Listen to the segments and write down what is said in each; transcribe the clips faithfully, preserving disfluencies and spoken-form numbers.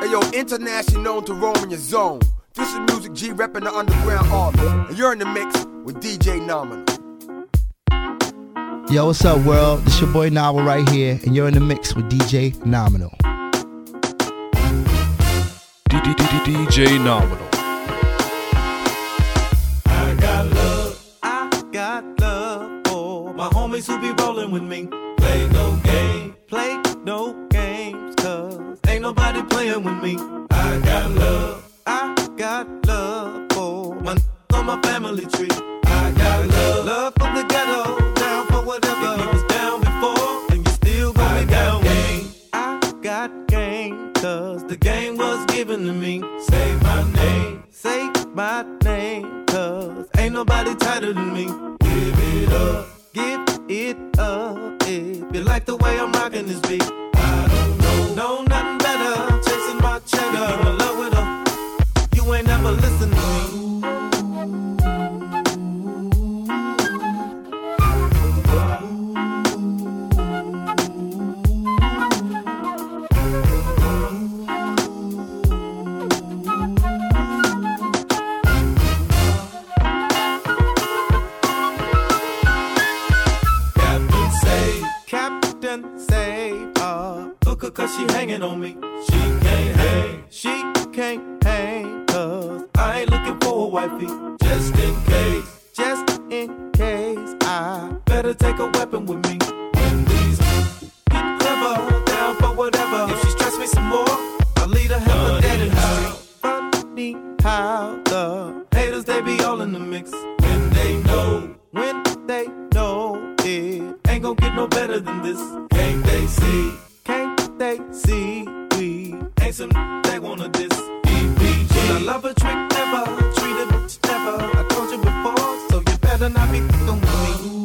Hey yo, internationally known to roam in your zone. This is Music G repping the underground army. And you're in the mix with D J Nominal. Yo, what's up, world? This your boy Novel right here, and you're in the mix with D J Nominal. D J Nominal. I got love, I got love for my homies who be rolling with me. Play no game, play no games, cause ain't nobody playing with me. I got love, I got love for my n- on my family tree. I got love, love from the ghetto, down for whatever. If you was down before, then you still gonna be down with me. I got game, cause the game was given to me. Say my name, say my name, cause ain't nobody tighter than me. Give it up, give it up, if you like the way I'm rocking this beat. I don't know, know nothing better, chasing my cheddar. If you in love with her, you ain't never listen to me. Cause she hanging on me. She can't hang, she can't hang, cause I ain't looking for a wifey. Just in case, just in case, I better take a weapon with me. When these get clever, down for whatever. If she stress me some more, I'll lead her hell of dead in the street. Funny how the haters, they be all in the mix. When they know, when they know it ain't gon' get no better than this. Can't they see? Can't they see we ain't some they wanna diss? E P G. I love a trick never, treat a bitch never. I told you before, so you better not be f***ing with me.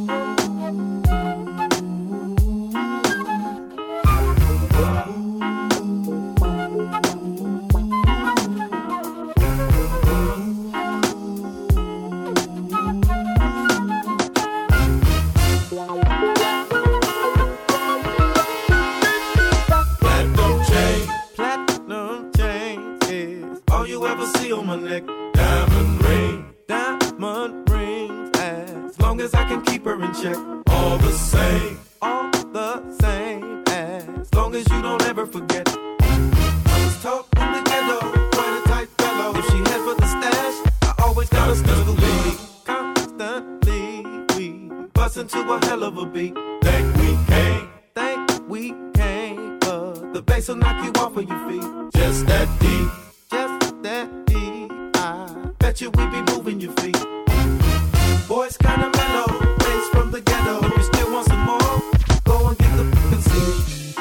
On my neck, diamond ring, diamond rings. As long as I can keep her in check, all the same, all the same. As long as you don't ever forget. I was taught in the ghetto, quite a tight fellow. If she head for the stash, I always got a stuff me. Constantly, we bust into a hell of a beat. Think we can't, think we can't, but the bass will knock you off of your feet. Just that deep, just that deep. Bet you we be moving your feet. Boys kinda mellow, bass from the ghetto. If you still want some more, go and get the f***ing seat.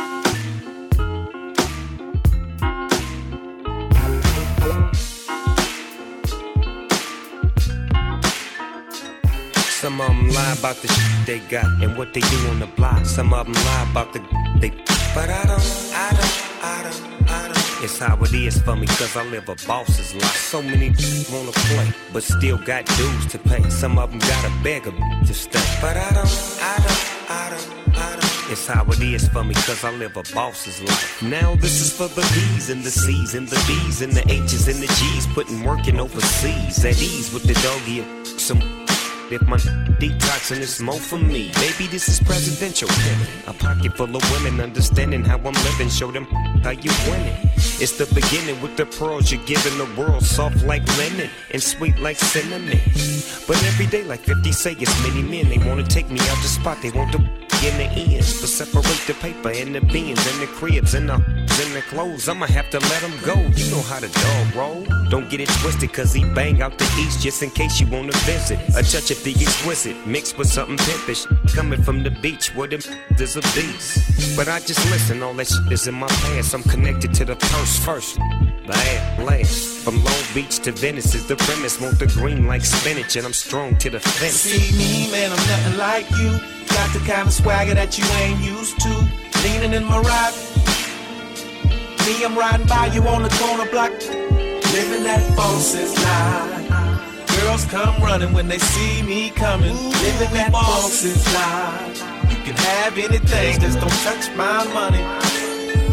Some of them lie about the shit they got and what they do on the block. Some of them lie about the they. But I don't, I don't, I don't, I don't. It's how it is for me, cause I live a boss's life. So many people wanna play, but still got dues to pay. Some of them gotta beg a to stay. But I don't, I don't, I don't, I don't. It's how it is for me, cause I live a boss's life. Now this is for the B's and the C's and the B's and the H's and the G's. Putting working overseas, at ease with the doggy and some. If my detoxing is more for me, baby, this is presidential. A pocket full of women understanding how I'm living. Show them how you winning. It's the beginning with the pearls you're giving the world. Soft like linen and sweet like cinnamon. But every day, like fifty say, it's many men. They wanna take me out the spot. They want to in the ends, but separate the paper and the beans and the cribs and the and the clothes. I'ma have to let them go. You know how the dog roll. Don't get it twisted, cause he bang out the east just in case you wanna visit. A touch of the exquisite mixed with something pimpish. Coming from the beach where the there's a beast. But I just listen, all that shit is in my past. I'm connected to the first, first, last, last. From Long Beach to Venice is the premise. Want the green like spinach, and I'm strong to the fence. See me, man, I'm nothing like you. Got the kind of swagger that you ain't used to. Leaning in my ride. Me, I'm riding by you on the corner block. Living that boss's life. Girls come running when they see me coming. Living that boss's life. You can have anything, just don't touch my money.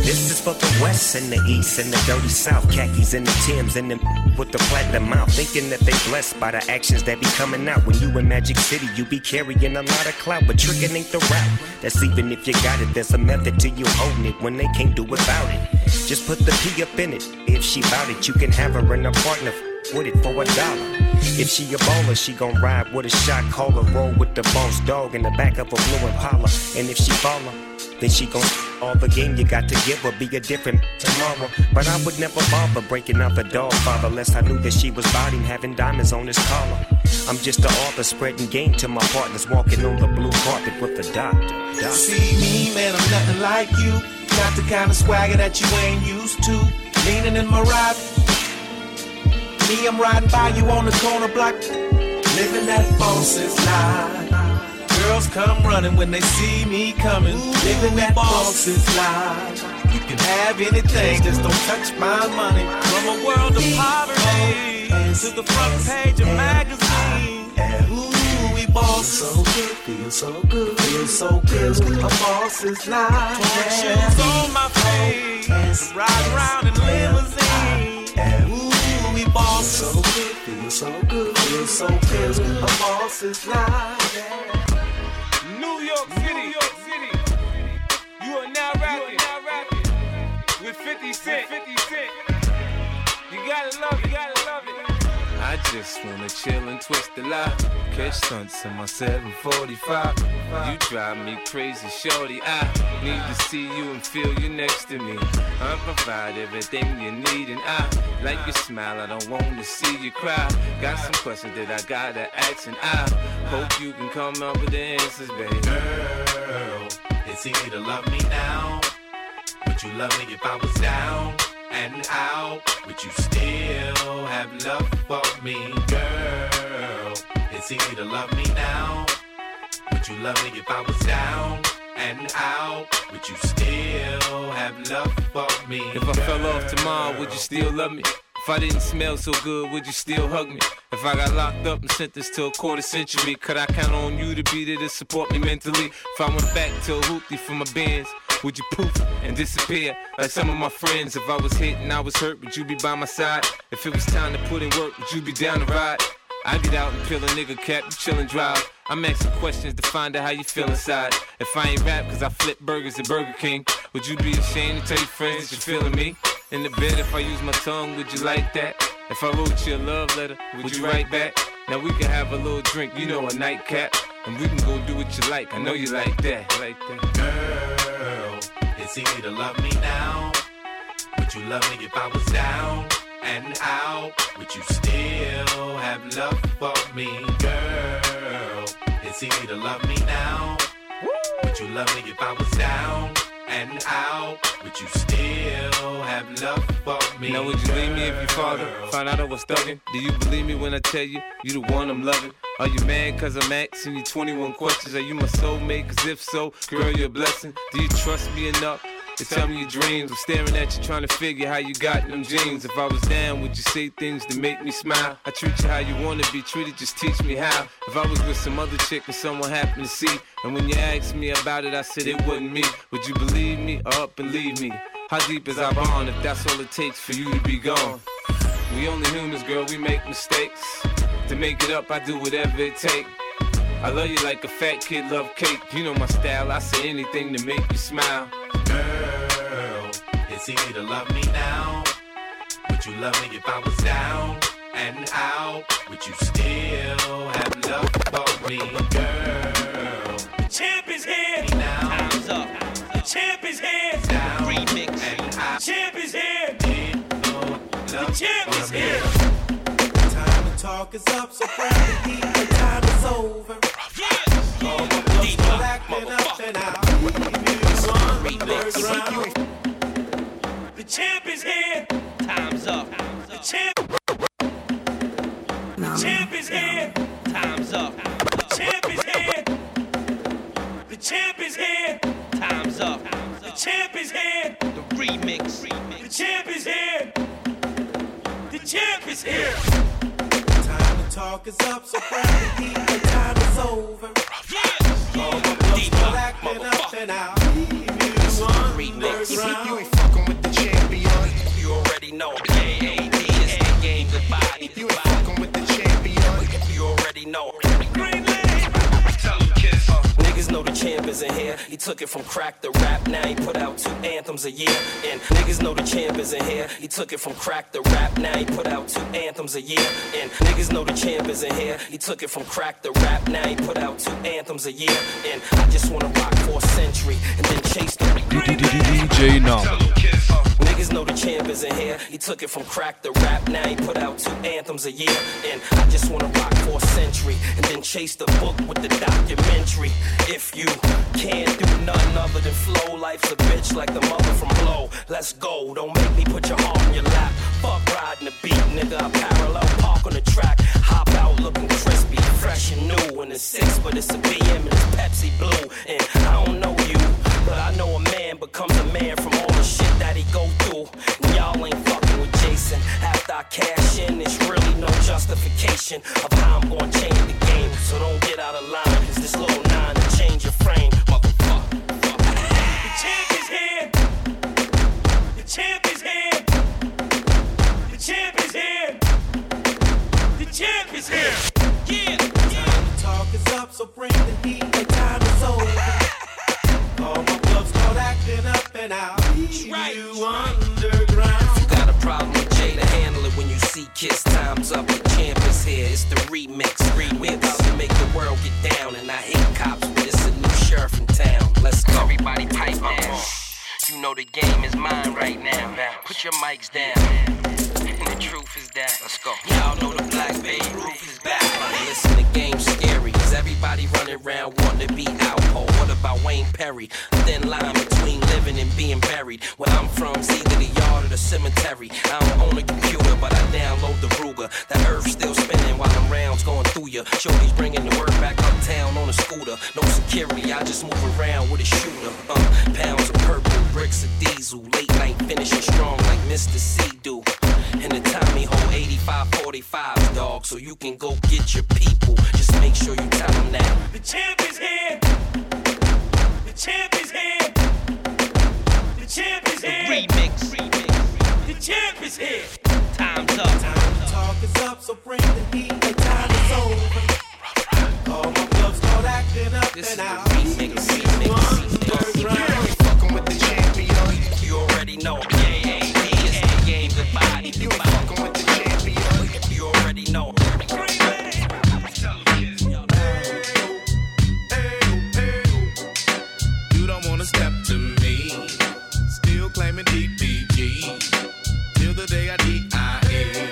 This is for the West and the East and the dirty South. Khakis and the Timbs and them with the platinum mouth. Thinking that they blessed by the actions that be coming out. When you in Magic City, you be carrying a lot of clout. But tricking ain't the route. That's even if you got it. There's a method to you holding it when they can't do without it. Just put the P up in it. If she bout it, you can have her and a partner with it for a dollar. If she a baller, she gon' ride with a shot caller. Roll with the boss dog in the back of a blue Impala. And if she follow, then she gon' all the game you got to give her. Be a different tomorrow. But I would never bother breaking out the dog father, unless I knew that she was bodied having diamonds on his collar. I'm just the author spreading game to my partners, walking on the blue carpet with the doctor. doctor. See me, man, I'm nothing like you. Got the kind of swagger that you ain't used to. Leaning in my ride. Me, I'm riding by you on the corner block. Living that boss's life. Girls come running when they see me coming. Living that boss's life. You can have anything, just don't touch my money. From a world of poverty to the front page of magazine. Ooh, we boss. So good, feel so good, feel so good. A boss's life. Torn shoes on my face, ride around in limousine. Ooh, we boss. So good, feel so good, feel so good. A boss's life. New York City, New York City. You are now rapping, now rapping with fifty Cent. fifty Cent. You gotta love it, you gotta love it. I just wanna chill and twist the lie. Catch stunts in my seven forty-five. You drive me crazy, shorty. I need to see you and feel you next to me. I provide everything you need, and I like your smile. I don't wanna see you cry. Got some questions that I gotta ask, and I hope you can come up with the answers, baby. Girl, it's easy to love me now. Would you love me if I was down and out? Would you still have love for me? Girl, it's easy to love me now. Would you love me if I was down and out? Would you still have love for me? If I fell off tomorrow, would you still love me? If I didn't smell so good, would you still hug me? If I got locked up and sentenced to a quarter century, could I count on you to be there to support me mentally? If I went back to a hoopty for my bands, would you poof and disappear like some of my friends? If I was hit and I was hurt, would you be by my side? If it was time to put in work, would you be down to ride? I get out and peel a nigga cap, you chill and drive. I'm asking questions to find out how you feel inside. If I ain't rap cause I flip burgers at Burger King, would you be ashamed to tell your friends that you're feeling me? In the bed, if I use my tongue, would you like that? If I wrote you a love letter, would, would you write back? Now we can have a little drink, you know, a nightcap, and we can go do what you like. I know you like that, like that. Girl, it's easy to love me now. Would you love me if I was down and out? Would you still have love for me? Girl, it's easy to love me now. Would you love me if I was down and out? Would you still have love for me? Now would you leave me if your father found out I was thugging? Do you believe me when I tell you, you the one I'm loving? Are you mad cause I'm asking you twenty-one questions? Are you my soulmate? Cause if so, girl, you're a blessing. Do you trust me enough to tell me your dreams? I'm staring at you trying to figure how you got them jeans. If I was down, would you say things to make me smile? I treat you how you wanna be treated, just teach me how. If I was with some other chick and someone happened to see, and when you asked me about it, I said it wasn't me, would you believe me or up and leave me? How deep is our bond if that's all it takes for you to be gone? We only humans, girl, we make mistakes. To make it up, I do whatever it takes. I love you like a fat kid love cake. You know my style, I say anything to make you smile. Girl, it's easy to love me now. Would you love me if I was down and out? Would you still have love for me? Girl, the champ is here. Now. Time's up. The champ is here. Down remix. And out. The champ is here. The champ is here. Time to talk is up, so grab the heat. The time is over. Yeah. All my clothes are acting up and out. The champ is here. Time's up. The champ. The champ is here. Time's up. The champ is here. The champ is here. Time's up. The champ is here. The remix. The champ is here. The champ is here. Time to talk is up, so grab the heat. The time is over. Yeah. All my clothes are acting up and out. Remix. champ is in here. He took it from crack to rap. Now he put out two anthems a year. And niggas know the champ is in here. He took it from crack to rap. Now he put out two anthems a year. And niggas know the champ is in here. He took it from crack to rap. Now he put out two anthems a year. And I just wanna rock for a century and then chase the D J Nominal. Niggas know the champ is in here. He took it from crack to rap. Now he put out two anthems a year. And I just wanna rock for a century and then chase the book with the documentary. If you can't do nothing other than flow, life's a bitch like the mother from Blow. Let's go, don't make me put your arm in your lap. Fuck riding the beat, nigga. I parallel park on the track. Hop out looking crispy, fresh and new. And it's six, but it's a B M and it's Pepsi Blue. And I don't know you, but I know a man becomes a man from all the shit that he go through. And y'all ain't fucking with Jason. After I cash in, it's really no justification of how I'm gonna change the game. So don't get out of line, cause this little nine will change your frame, motherfucker. The champ is here. The champ is here. The champ is here. The champ is here. Yeah. Time to talk is up, so bring the heat. The time is over. All my clubs start acting up and out. Right. You underground. You got a problem with Jay to handle it when you see Kiss. Time's up, the champ is here. It's the remix. We about to make the world get down. And I hate cops, but it's a new sheriff in town. Let's go. Everybody pipe down. You know the game is mine right now. Put your mics down. And the truth is that. Let's go. Y'all know the Black Bay roof is back. Listen, the game's scary. Cause everybody running around wanting to be out. Oh, what about Wayne Perry? A thin line between living and being buried. Where I'm from, it's either the yard or the cemetery. I don't own a computer, but I download the Ruger. That earth's still spinning while them rounds going through ya. Shorty's bringing the word back uptown on a scooter. No security, I just move around with a shooter. Uh, pounds of purple, bricks of diesel. Late night finishing strong like Mister C do. And the Tommy hold eighty-five forty-fives, dog. So you can go get your people. Just make sure you tell them that. The champ is here. The champ is here. The champ is here. Remix. The champ is here. Time's up. Time to talk is up, so bring the heat. The time is over. All my clubs start acting up This and is out. the remix, remix, remix. Fucking with the champion. You already know. Yeah, yeah, yeah. It's the game, goodbye. You fucking with the champion. You already know. You don't wanna step to me. Still claiming D P G. Till the day I D I A.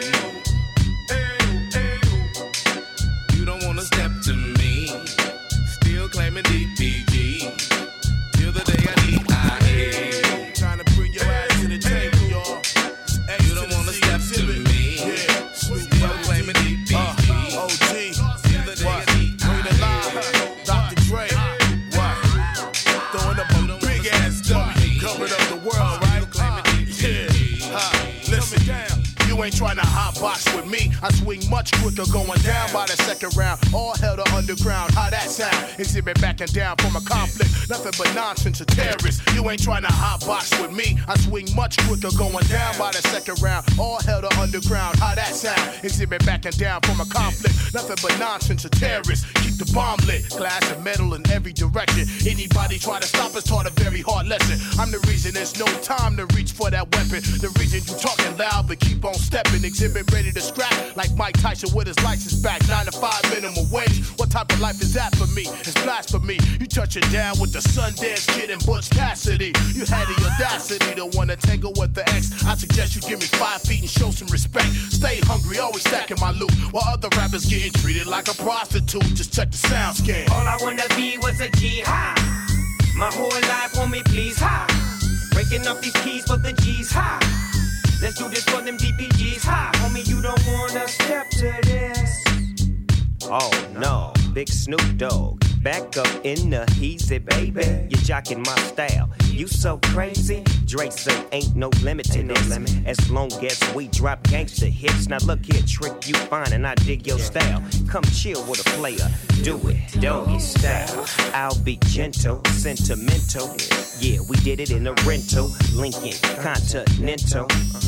You don't wanna step to me. Still claiming D P G. Till the day I D I A. Trying to bring your ass to the table, y'all. You don't wanna step to me. Yeah. Still claiming D P G. Uh, O G. Till the day I What? D Bring the I line. Doctor Dre. What? Throwing up a big ass W. Covered up the world, right? Yeah. Uh, listen down. You ain't trying to hot box with me. I swing much quicker going down by the second round. All hell to underground. How that sound? Exhibit backing down from a conflict. Nothing but nonsense, a terrorist. You ain't trying to hot box with me. I swing much quicker going down by the second round. All hell to underground. How that sound? Exhibit backing down from a conflict. Nothing but nonsense, a terrorist. Keep the bomb lit. Glass and metal in every direction. Anybody try to stop us taught a very hard lesson. I'm the reason there's no time to reach for that weapon. The reason you talking loud but keep on stepping. Exhibit ready to scrap like Mike Tyson with his license back. Nine to five minimum wage. What type of life is that for me? It's blasphemy. You touching down with the Sundance Kid and Butch Cassidy. You had the audacity to wanna tangle with the ex. I suggest you give me five feet and show some respect. Stay hungry, always stacking my loot. While other rappers getting treated like a prostitute. Just check the sound scan. All I wanna be was a G high. My whole life, homie, please high. Breaking up these keys for the G's high. Let's do this for them D P Gs high. Homie, you don't wanna step to this. Oh no, Big Snoop Dogg, back up in the easy, baby. You're jocking my style, you so crazy. Dre say ain't no limit to this, as long as we drop gangster hits. Now look here, Trick, you fine and I dig your style. Come chill with a player, do it, doggy style. I'll be gentle, sentimental. Yeah, we did it in a rental, Lincoln Continental. Hmm.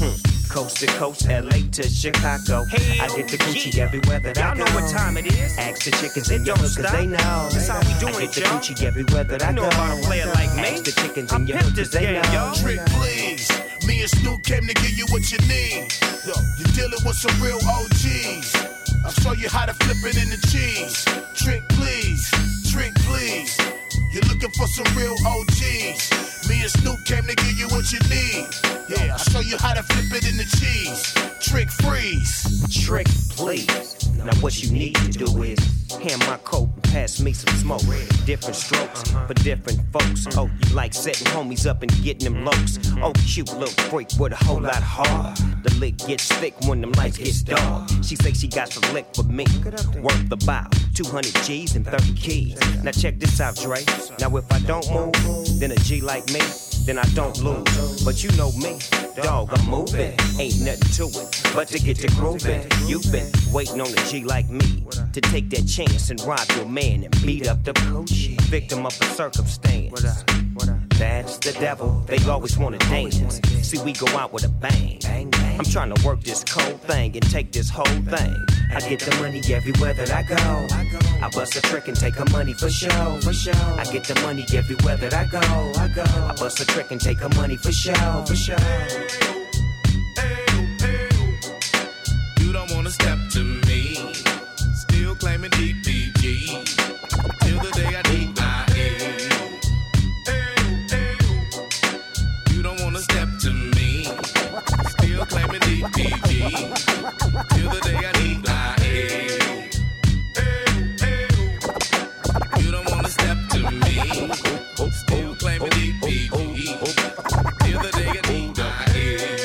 Coast to coast, L A to Chicago. Hell I get the Gucci yeah. everywhere that y'all I go. Y'all know what time it is. Ask the chickens in your hood, cause they know. That's how we doing I get the y'all. Gucci everywhere that I, I know go. About a player like me. Ask the chickens in your hood, cause they know. Yo. Trick, please. Me and Snoop came to give you what you need. Yo, you're dealing with some real O Gs. I'll show you how to flip it in the cheese. Trick, please. Trick, please. You're looking for some real O Gs. Me and Snoop came to give you what you need. Yeah, I'll show you how to flip it in the cheese. Trick, freeze. Trick, please. Now what you need to do is hand my coat and pass me some smoke. Different strokes for different folks. Oh, you like setting homies up and getting them lokes. Oh, cute little freak with a whole lot of heart. The lick gets thick when them lights get dark. She say she got some lick for me, worth about two hundred G's and thirty keys. Now check this out, Dre. Now if I don't move, then a G like me, then I don't lose. But you know me, dog, I'm moving. Ain't nothing to it but to get to grooving. You've been waiting on a G like me to take that chance and rob your man and beat up the coach. Victim of a circumstance. That's the devil. They always wanna dance. See, we go out with a bang. I'm trying to work this cold thing and take this whole thing. I get the money everywhere that I go. I bust a trick and take her money for show. For show. I get the money everywhere that I go. I go. I bust a trick and take her money for show. For show. You don't wanna step to me. Still claiming D P G. Till the day I D I A. You don't wanna step to me. Still claiming D P G. Till the day I D I A. You don't wanna step to me. Still claiming D P G. Till the day I D I A.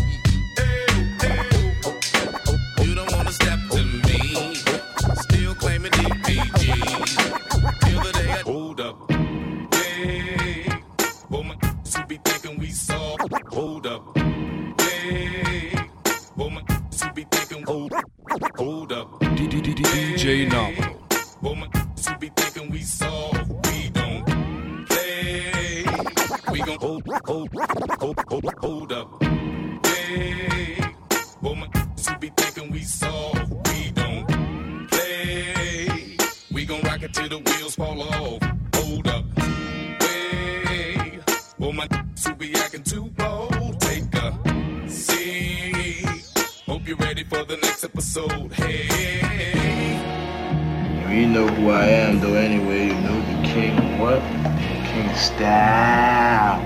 You don't wanna step to me. Still claiming D P G. Till the day I hold up. Hey, oh my, you be thinking we saw. Hold up. Hey, oh my, you be thinking hold, hold up. D D D D J Novel. Oh my, you be thinking we saw. We don't play. We gon' hold, hold, hold, hold, hold up. Hey, oh my, you be thinking we saw. We don't play. We gon' rock it till the wheels fall off. Hold up. Hey, oh my, you be acting too bold. Take a seat. Hope you're ready for the next episode. Hey. You know who I am, though. Anyway, you know the king. What? King style.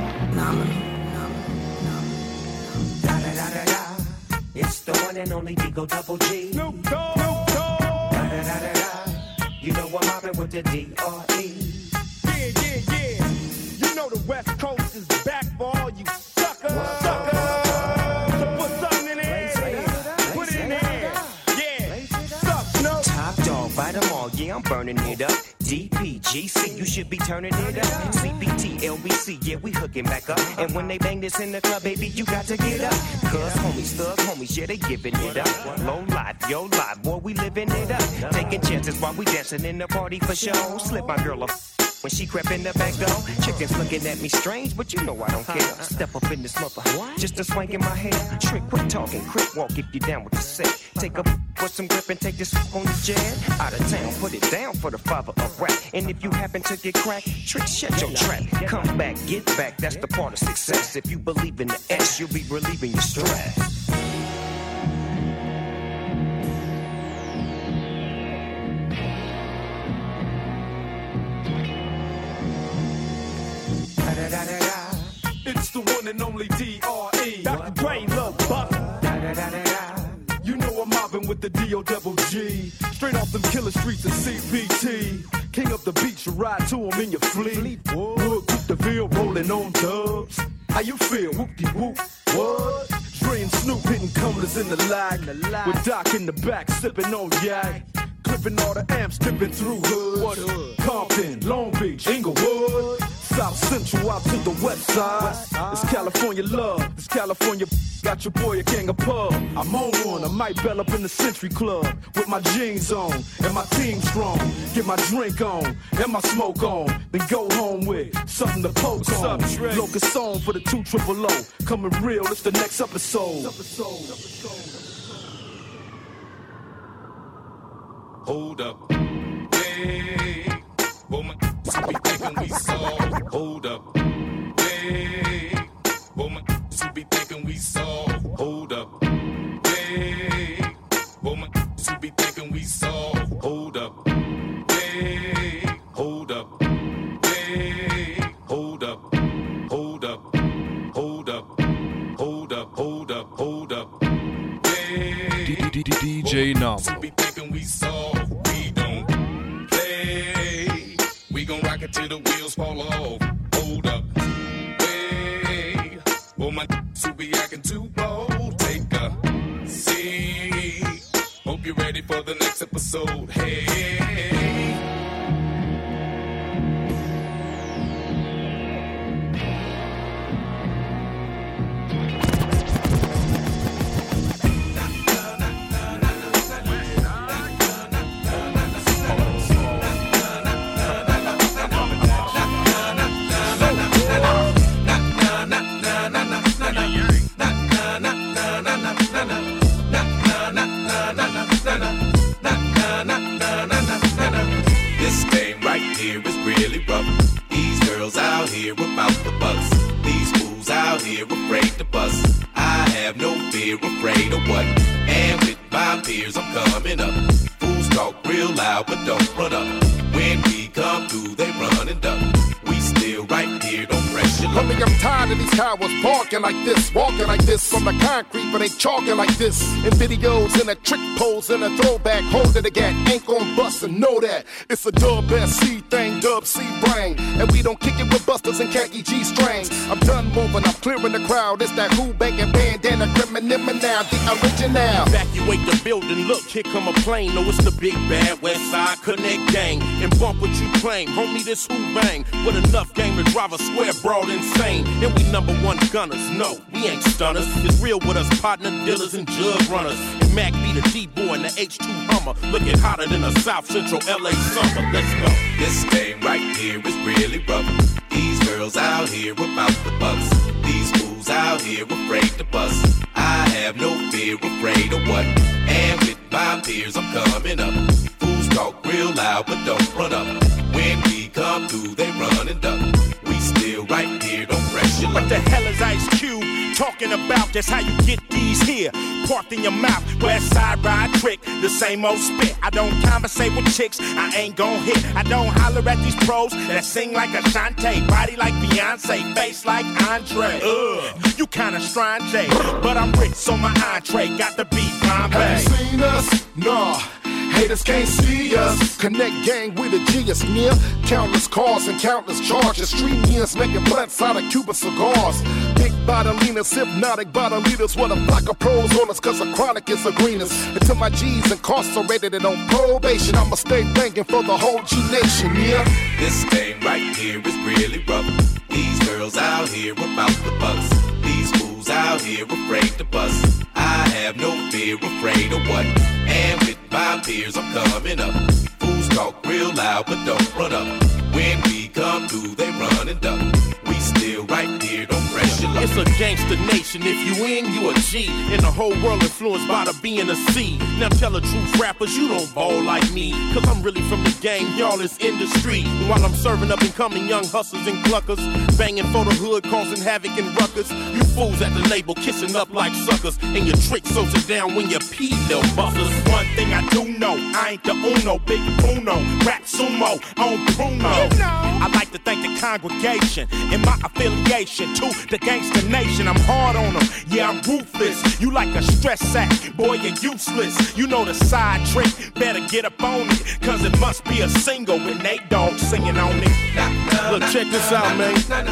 It's the one and only Digo Double G. Snoop Dogg. You know I'm mobbing with the D R E. Yeah, yeah, yeah. You know the West Coast is back for all you suckers. Suckers. So put something in there. Put it in there. Yeah. Suck, Snoop. Top dog, bite them all. Yeah, I'm burning it up. D P G C, you should be turning it up. C B T, L B C, yeah, we hooking back up. And when they bang this in the club, baby, you got to get up. Cause homies, thug homies, yeah, they giving it up. Low life, yo life, boy, we living it up. Taking chances while we dancing in the party for show. Slip my girl up when she crept in the back door. Chickens looking at me strange, but you know I don't care. Step up in this mother, just a swank in my hair. Trick, quit talking, quick walk if you down with the set. Take a put some grip and take this on the jet. Out of town, put it down for the father of rap. And if you happen to get cracked, Trick, shut your trap. Come back, get back, that's the part of success. If you believe in the S, you'll be relieving your stress. It's the one and only D R E. Doctor Dre, Lil Buck. You know I'm mobbing with the D O double G. Straight off them killer streets of C B T. King up the beach, you ride to him in your fleet. Wood, keep the veal rolling on dubs. How you feel? Whoop-de-whoop. What? Dre and Snoop hitting cumblers in the lag. With Doc in the back, sipping on yak. Clip ripping all the amps, dipping through hoods. What hood? Compton, Long Beach, Inglewood, South Central out to the west side. It's California love, it's California. Got your boy a gang of pub. I'm on one, I might bell up in the Century Club with my jeans on and my team strong. Get my drink on and my smoke on, then go home with something to poke on. Locust song for the two triple O. Coming real, it's the next episode. Hold up, hey, well my be thinking we saw. Hold up, hey, well my be thinking we saw. Hold up, hey, well my be thinking we saw. Hold up, hey, hold up, hey, hold up, hold up, hold up, hold up, hold up, hold up, hey, D J Novel. be thinking we saw. We don't play. We gon' rock it till the wheels fall off. Hold up, hey, well my to be acting too bold. Take a seat. Hope you're ready for the next episode. Hey. This game right here is really rough. These girls out here about the bucks. These fools out here afraid to bust. I have no fear, afraid of what? And with my peers I'm coming up. Fools talk real loud but don't run up. When we come through they run and duck. We still right here, don't press your luck. Homie, I'm tired of these cowards barking like this, walking like this on the concrete, but they chalking like this. In videos, in a trick pose, in a throwback, holding the gat, ain't gon' bust and know that. It's a dub S C thing, dub C brain, and we don't kick it with busters and khaki G strings. I'm done moving, I'm clearing the crowd. It's that who banging bandana, criminal now, the original. Evacuate the building, look, here come a plane. No, it's the big bad West Side Connect gang. And bump what you claim, homie, this who bang. With enough game to drive a square broad insane. And we number one gunners, no, we ain't stunners. It's real with us, partner dealers and jug runners. And Mac be the D-boy and the H two Hummer. Looking hotter than a South Central L A summer. Let's go. This game right here is really rough. These girls out here about the bucks. These fools out here afraid to bust. I have no fear, afraid of what? And with my peers I'm coming up. Fools talk real loud but don't run up. When we come through they run and duck. We still right here, don't press your luck. What the hell is Ice Cube talking about? That's how you get these here. Parked in your mouth, West Side ride trick, the same old spit. I don't conversate with chicks, I ain't gon' hit. I don't holler at these pros that sing like Ashanti, body like Beyonce, face like Andre. Ugh, you kinda strange, but I'm rich, so my entree got the beat Bombay. Have you seen us? Nah. Haters can't see us. Connect gang with a G is near. Countless cars and countless charges. Street years making blunts out of Cuban cigars. Big bodilinas, hypnotic bodilitas with a block of pros on us cause the chronic is the greenest. Until my G's incarcerated and on probation, I'ma stay banging for the whole G nation, yeah. This game right here is really rough. These girls out here about the bucks. These fools out here afraid to bust. I have no fear, afraid of what? And with my peers I'm coming up. Fools talk real loud but don't run up. When we come through they run and duck. We still right here, don't press your luck. It's a gangster nation, if you in, you a G. And the whole world influenced by the B and the C. Now tell the truth, rappers, you don't ball like me. Cause I'm really from the game, y'all is industry. And while I'm serving up and coming young hustlers and cluckers, banging for the hood, causing havoc and ruckus. You fools at the label, kissing up like suckers. And your trick slows it down when you pee, little busters. One thing I do know, I ain't the Uno, Big Bruno, rap sumo, on Bruno. You know. I like to thank the congregation and my affiliation to the gangster nation. I'm hard on them, yeah, I'm ruthless. You like a stress sack, boy, you're useless. You know the side trick, better get up on it. Cause it must be a single with Nate Dogg singing on it. Look, check this out, man.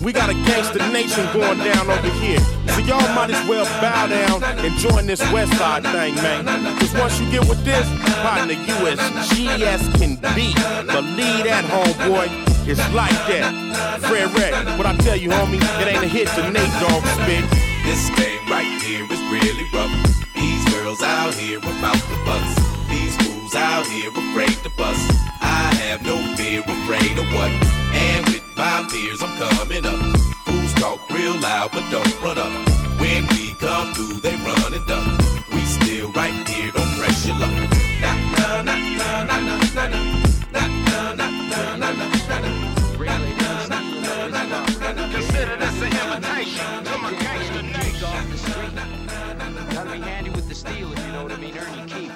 We got a gangster nation going down over here. So y'all might as well bow down and join this West Side thing, man. Cause once you get with this, partner, you as G as can be. Believe that, homeboy. It's like that. Fred Red, what I tell you, homie, it ain't a hit to Nate Dogg spit. This thing right here is really rough. These girls out here about the bus. These fools out here afraid to bust. I have no fear, afraid of what? And with my fears, I'm coming up. Fools talk real loud, but don't run up. When we come through, they run and duck. We still right here, don't press your luck. Nah, nah, nah, nah, nah, nah, nah, nah. Nah, nah, nah, nah, nah, nah, nah. Really? Nah, nah, nah, nah, nah, nah. Consider this an invitation to my gangster nation. Off the street. Gotta be handy with the steel, if you know what I mean. Earn your keep.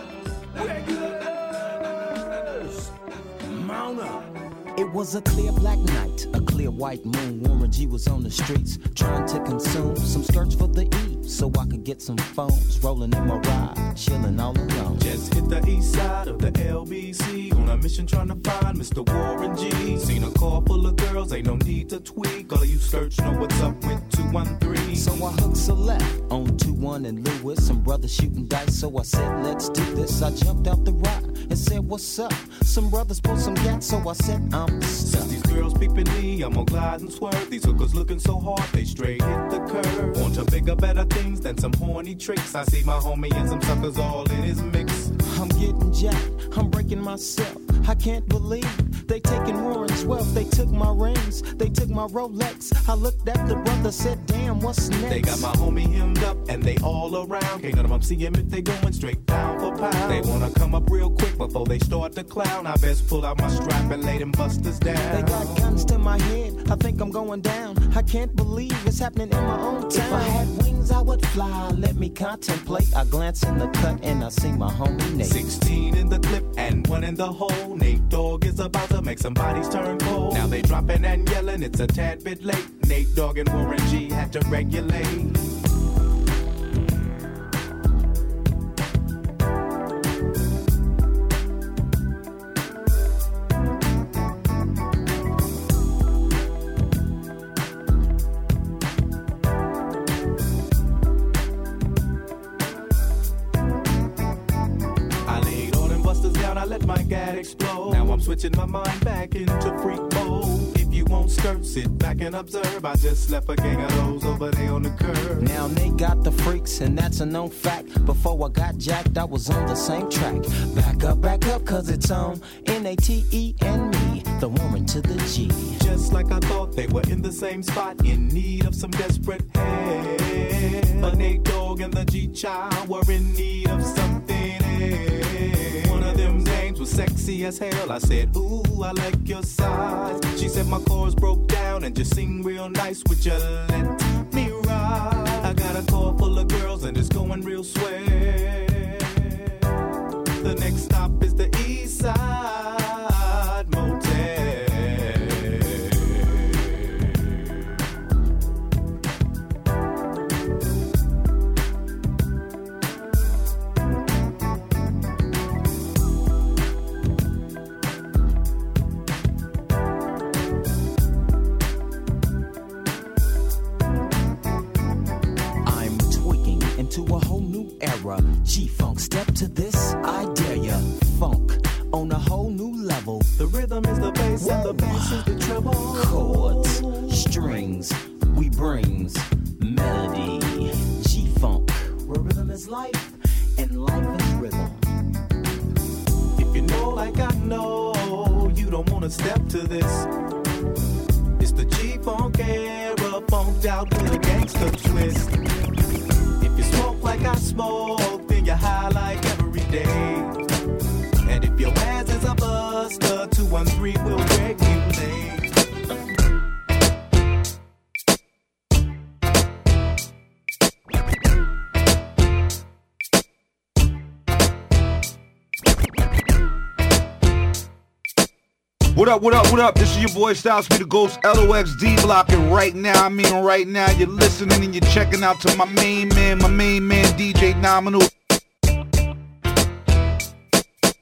Regulars, mount up. It was a clear black night, a clear white moon. Warren G was on the streets, trying to consume some skirts for the E, so I could get some phones. Rolling in my ride, chilling all alone. Just hit the east side of the L B C, on a mission trying to find Mister Warren G. Seen a car full of girls, ain't no need to tweak. All of you skirts know what's up with two one three. So I hooked select on two one and Lewis. Some brothers shooting dice, so I said, let's do this. I jumped out the ride and said, what's up? Some brothers pulled some gas, so I said, I'm since these girls peeping me, I'm gonna glide and swerve. These hookers looking so hard, they straight hit the curve. Want to bigger, better things than some horny tricks. I see my homie and some suckers all in his mix. I'm getting jacked, I'm breaking myself. I can't believe they taking Warren's wealth. They took my rings, they took my Rolex. I looked at the brother, said, damn, what's next? They got my homie hemmed up and they all around. Can't none of them see him if they going straight down for pound. They wanna come up real quick before they start to clown. I best pull out my strap and lay them busters down. They got guns to my head, I think I'm going down. I can't believe it's happening in my own town. If I had wings, I would fly, let me contemplate. I glance in the cut and I see my homie Nate. Sixteen in the clip and one in the hole. Nate Dogg is about to make some bodies turn cold. Now they dropping and yelling, it's a tad bit late. Nate Dogg and Warren G had to regulate. Explode. Now I'm switching my mind back into freak mode. If you won't skirt, sit back and observe. I just left a gang of those over there on the curb. Now they got the freaks, and that's a known fact. Before I got jacked, I was on the same track. Back up, back up, cause it's on N A T E and me, the Warren to the G. Just like I thought, they were in the same spot, in need of some desperate help. But Nate Dogg and the G-Child were in need of something else. One of them dames was sexy as hell. I said, ooh, I like your size. She said my chords broke down and just sing real nice. Would you let me ride? I got a car full of girls and it's going real swell. The next stop is the East Side Motel. To a whole new era. G-Funk, step to this, I dare ya. Funk on a whole new level. The rhythm is the bass. Whoa. And the bass is the treble. Chords, strings, we brings melody. G-Funk, where rhythm is life and life is rhythm. If you know like I know, you don't wanna step to this. It's the G-Funk era, funked out with a gangster twist. Smoke like I smoke, then you're high like every day. And if your ass is a buster, two one three will regulate. What up, what up, what up? This is your boy Styles P the Ghost, L O X D Block, and right now, I mean right now, you're listening and you're checking out to my main man, my main man, D J Nominal.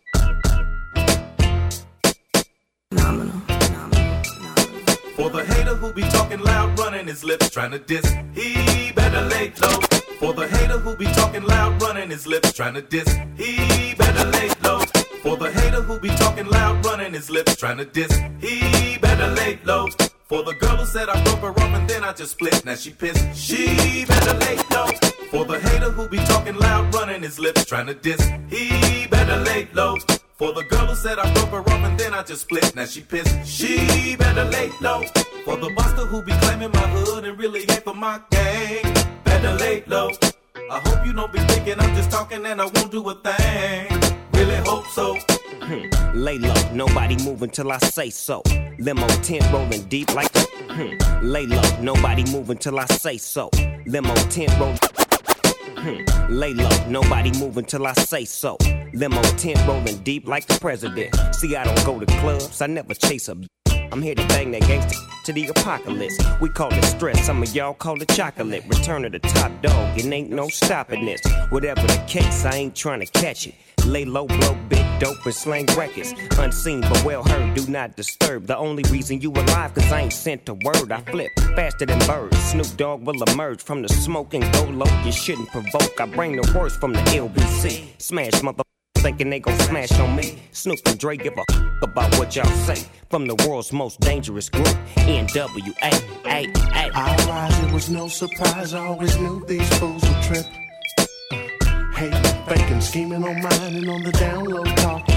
For the haters who be talking loud, running his lips, trying to diss, he better lay low. For the hater who be talking loud, running his lips, trying to diss, he better lay low. For the hater who be talking loud, running his lips, trying to diss, he better lay low. For the girl who said I broke her off and then I just split, now she pissed, she better lay low. For the hater who be talking loud, running his lips, trying to diss, he better lay low. For the girl who said I broke her off and then I just split, now she pissed, she better lay low. For the buster who be claiming my hood and really ain't for my gang, better lay low. I hope you don't be thinking I'm just talking and I won't do a thing. Really hope so. Hmm. Lay low, nobody moving till I say so. Limo tent rolling deep like the. Hmm. Lay low, nobody moving till I say so. Limo tent rolling. Hmm. Lay low, nobody moving till I say so. Limo tent rolling deep like the president. See, I don't go to clubs, I never chase a. I'm here to bang that gangsta to the apocalypse. We call it stress, some of y'all call it chocolate. Return of the top dog, it ain't no stopping this. Whatever the case, I ain't trying to catch it. Lay low, blow big dope and slang records. Unseen but well heard, do not disturb. The only reason you alive, cause I ain't sent a word. I flip faster than birds. Snoop Dogg will emerge from the smoke and go low. You shouldn't provoke, I bring the worst from the L B C. Smash mother thinking they gon' smash on me. Snoop and Dre give a f- about what y'all say. From the world's most dangerous group, N W A. A, A. I rise, it was no surprise. I always knew these fools would trip. Hating, faking, scheming on mine and on the down low talking.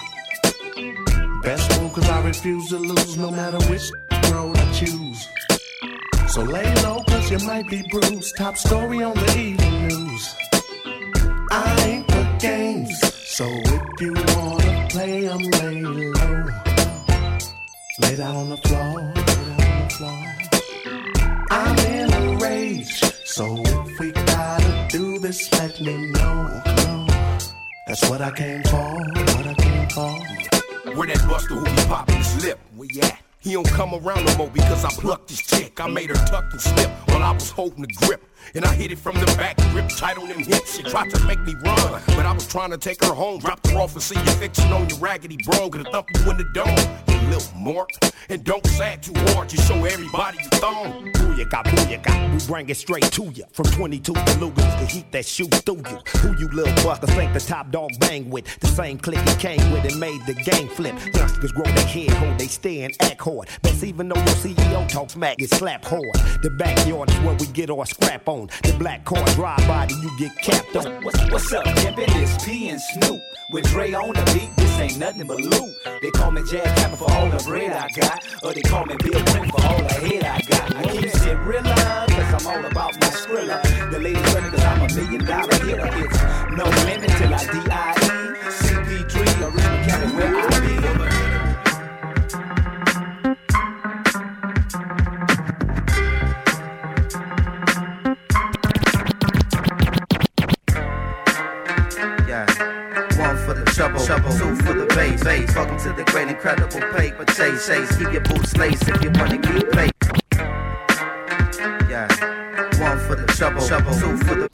Best move cause I refuse to lose no matter which road I choose. So lay low cause you might be bruised. Top story on the evening news. I ain't for games, so if you wanna play, I'm lay low. Lay down on the floor, lay down on the floor. I'm in a rage, so if we gotta do this, let me know. That's what I came for, what I came for. Where that buster who be popping his lip, where you at? He don't come around no more because I plucked his chick. I made her tuck and slip while I was holding the grip. And I hit it from the back, grip tight on them hips. She tried to make me run, but I was trying to take her home. Dropped her off and see you fixing on your raggedy bro. Gonna thump you in the dome, you little mark. And don't sag too hard, you show everybody you thong. Booyaka, booyaka, we bring it straight to you. From twenty-two Belugas, the heat that shoot through you. Who you little busters think the top dog bang with? The same clique he came with and made the game flip. Youngsters grow their head, hold they stay and act hard. Best even though your C E O talk smack, get slapped hard. The backyard is where we get our scrap on. The black car drive by, then you get capped on. What's, what's up, pimpin'? It's P and Snoop. With Dre on the beat, this ain't nothing but loot. They call me Jack Hammer for all the bread I got. Or they call me Bill Clinton for all the head I got. I keep it real love, cause I'm all about my Skrilla. The ladies running cause I'm a million dollar hitter. It's no limit till I D I E. C P three, original Cali, where I be. Trouble, trouble, two for the bass, bass. Welcome to the great incredible paper chase, chase. Keep your boots laced if you wanna keep pace. Yeah, one for the trouble, trouble, two for the.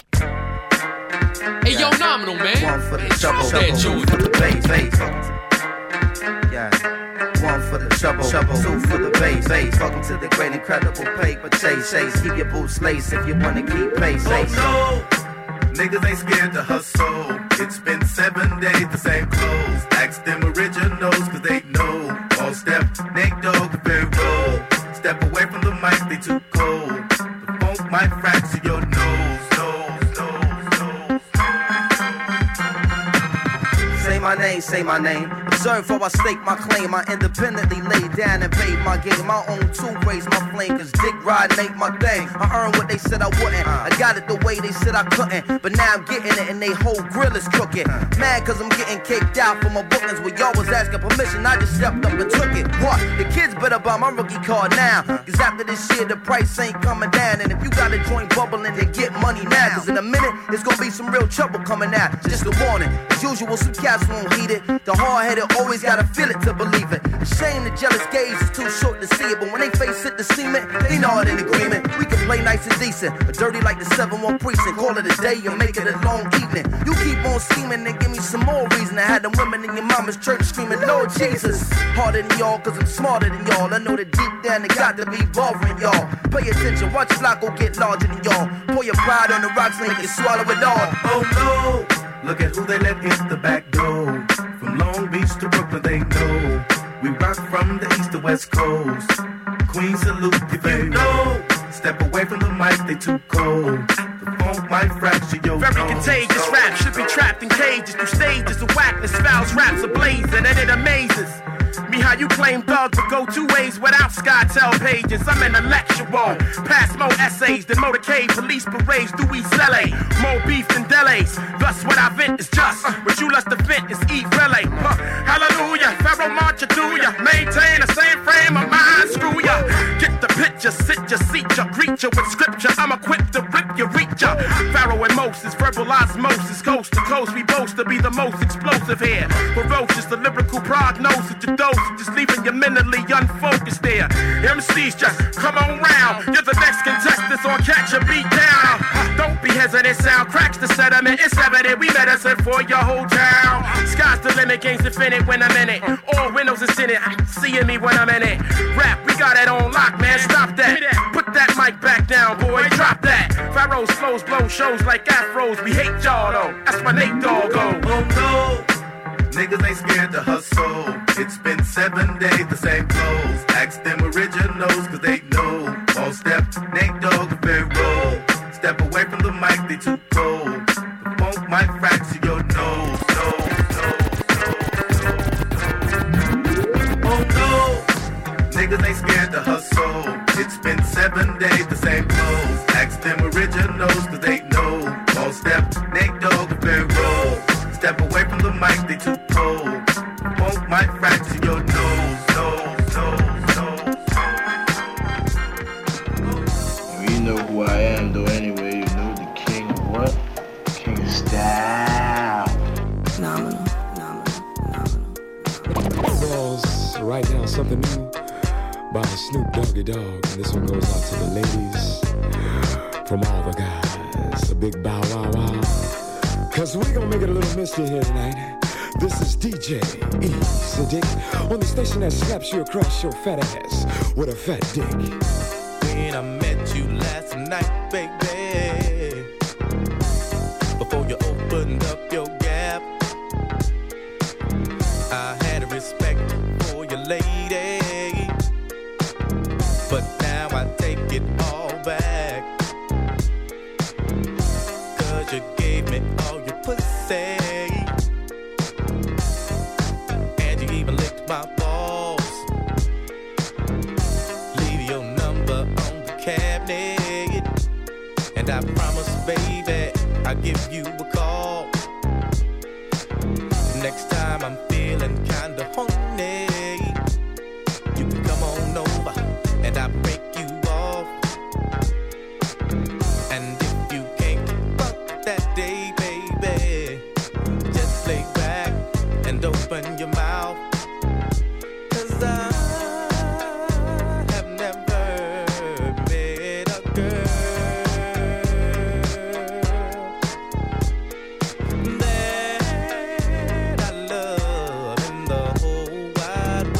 Hey, yo, nominal man. One for the trouble, trouble, two for the bass, bass. Yeah, one for the trouble, trouble, two for the bass, bass. Welcome to the great incredible paper chase, chase. Keep your boots laced if you wanna keep pace, pace. Oh no! Niggas ain't scared to hustle. It's been seven days, the same clothes. Ask them originals, cause they know. All step, Nate Dogg, very roll. Step away from the mic, they too cold. The funk might fracture your nose, nose, nose, nose. Say my name, say my name. Observe how I stake my claim. I independently laid down and paid my game. My own two raise my flame, cause dick ride ain't my thing. I earned what they said I wouldn't. I got it the way they said I couldn't. But now I'm getting it and they whole grill is crooked. Mad cause I'm getting kicked out for my bookings. When y'all was asking permission, I just stepped up and took it. What? The kids better buy my rookie card now. Cause after this year, the price ain't coming down. And if you got a joint bubbling, then get money now. Cause in a minute, there's gonna be some real trouble coming out. Just a warning. As usual, some cats won't heed it. The hard-headed always gotta feel it to believe it. A shame the jealous gaze is too short to see it, but when they face it, the cement, they nod in agreement. We can play nice and decent, but dirty like the seven one precinct. Call it a day and make it a long evening. You keep on scheming and give me some more reason to have them women in your mama's church screaming, Lord Jesus. Harder than y'all, cause I'm smarter than y'all. I know that deep down they got to be bothering y'all. Pay attention, watch Flacco get larger than y'all. Pour your pride on the rocks and make it swallow it all. Oh no, look at who they let in the back door. From Long Beach to Brooklyn, they know we rock from the east to west coast. Queen salute you, baby. You know, step away from the mic, they too cold. The funk might fracture your Very nose. contagious So, rap should be trapped in cages through stages of whackness. Fouls raps ablazing and it amazes me how you claim thugs but go two ways without SkyTel pages. I'm intellectual, pass more essays than motorcade police parades through East L A. More beef than delays. Thus what I vent is just what you lust to vent is eat relay. Huh. Hallelujah, Pharaoh march to ya. Maintain the same frame of mind, screw ya. Get the picture, sit ya, seat ya, greet ya with scripture. I'm equipped to rip ya, reach ya. Pharaoh and Moses, verbal osmosis, coast to coast. We boast to be the most explosive here. Ferocious, the lyrical prognosis, your dose, just leaving you mentally unfocused there. M Cs just come on round. You're the next contestant, so I'll catch a beat down. Don't be hesitant, sound cracks the sediment. It's evident we medicine for your whole town. Sky's the limit, game's infinite when I'm in it. All windows is in it, seeing me when I'm in it. Rap, we got it on lock, man, stop that. Put that mic back down, boy, drop that. Pharaoh's flows blow shows like afros. We hate y'all though, that's my Nate Dogg go. Oh no, niggas ain't scared to hustle. It's been seven days, the same clothes. Ask them originals, cause they know. All step, Nate Dogg, very roll. Step away from the mic, they too cold. The funk might fracture your nose, nose, nose, nose. Oh no, niggas ain't scared to hustle. It's been seven days, the same clothes. Ask them originals, cause they know. All step, Nate Dogg, very roll. Step away from the mic, they too cold. The funk might fracture your nose, nose, nose, nose. You know who I am, though, anyway. You know the king of what? King of style. Phenomenal, phenomenal, phenomenal. Balls, right now, something new by Snoop Doggy Dogg. And this one goes out to the ladies from all the guys. A big bow wow wow. Cause we gonna make it a little misty here tonight. This is D J E Sadiq on the station that slaps you across your fat ass with a fat dick. When I met you last night, baby, before you opened up your gap, I had a respect for your lady, but now I take it all back. Cause you gave me all your pussy, and you even licked my balls. Leave your number on the cabinet, and I promise, baby, I'll give you a call. Next time I'm feeling kinda horny, you can come on over, and I'll break you off. And if you can't fuck that day, baby, just lay back and open your mouth. Cause I have never met a girl that I love in the whole wide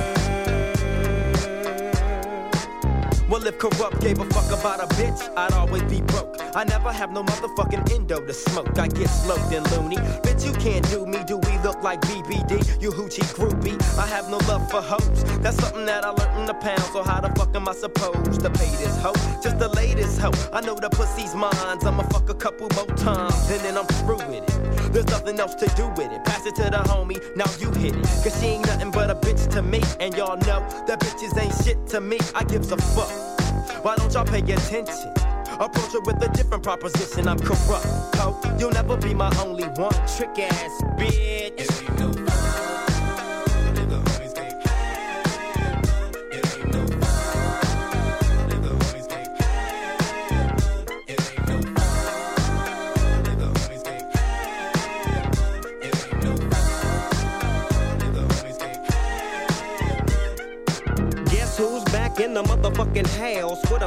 world. Well, if Corrupt gave a fuck about a bitch, I'd always be broke. I never have no motherfucking endo to smoke. I get smoked and loony. Bitch, you can't do me. Do we look like B B D? You hoochie groupie. I have no love for hoes. That's something that I learned in the pound. So how the fuck am I supposed to pay this hoe? Just the latest hoe. I know the pussy's mine. I'ma fuck a couple more times and then I'm through with it. There's nothing else to do with it. Pass it to the homie. Now you hit it. Cause she ain't nothing but a bitch to me. And y'all know that bitches ain't shit to me. I gives a fuck. Why don't y'all pay attention? Approach her with a different proposition. I'm corrupt, ho. You'll never be my only one. Trick ass bitch. It ain't no fun if the homies can't have none. It ain't no fun if the homies can't have none. It ain't no fun if the homies can't have none. It ain't no fun if the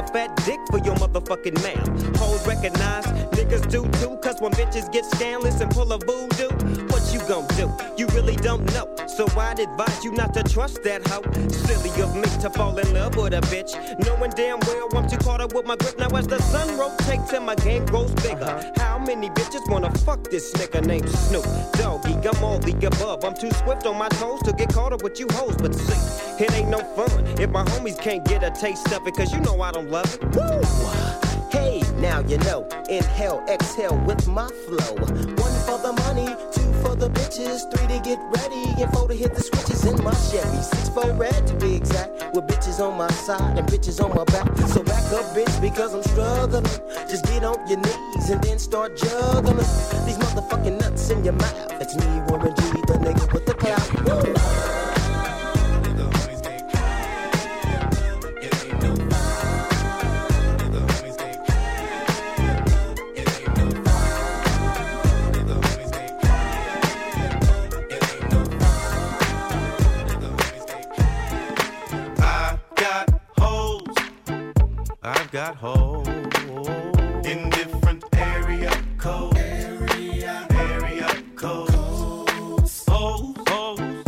fat dick for your motherfucking mouth. Hoes recognize, niggas do too, cause when bitches get scandalous and pull a voodoo, what you gon' do? You really don't know, so I'd advise you not to trust that hoe. Silly of me to fall in love with a bitch, knowing damn well I'm too caught up with my grip. Now as the sun rotates and my game grows bigger, uh-huh. How many bitches wanna fuck this nigga named Snoop Doggy? I'm all the above, I'm too swift on my toes to get caught up with you hoes. But see, it ain't no fun if my homies can't get a taste of it, cause you know I don't love it. Woo! Hey, now you know, inhale, exhale with my flow. One for the money, two for the bitches, three to get ready, and four to hit the switches in my Chevy. Six for red to be exact, with bitches on my side and bitches on my back. So back up, bitch, because I'm struggling. Just get on your knees and then start juggling these motherfucking nuts in your mouth. It's me, Warren G, the nigga with the clout. Woo! I've got hoes in different area codes. Area, area codes. Hoes, hoes,